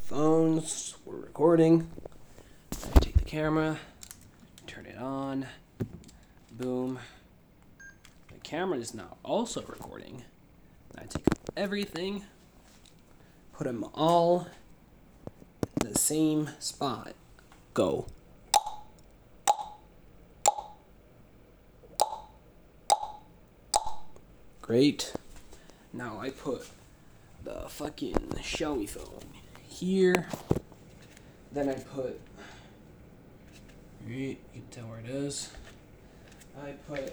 phones. We're recording. I take the camera, turn it on, boom. The camera is now also recording. I take everything, put them all in the same spot. Go. Great. Now I put the fucking Xiaomi phone here. Then I put, you can tell where it is. I put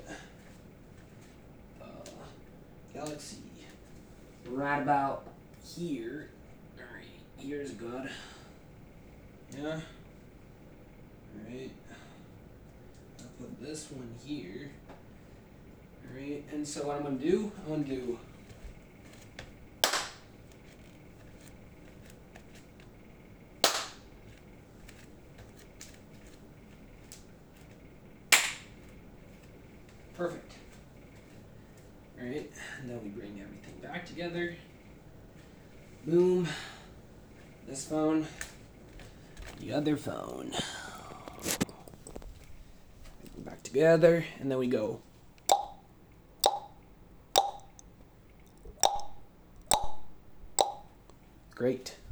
Galaxy right about here. Alright, here's good. Yeah. Alright. I'll put this one here. Alright, and so what I'm gonna do, perfect. Alright, now we bring everything back together. Boom. This phone. The other phone. Back together, and then we go. Great.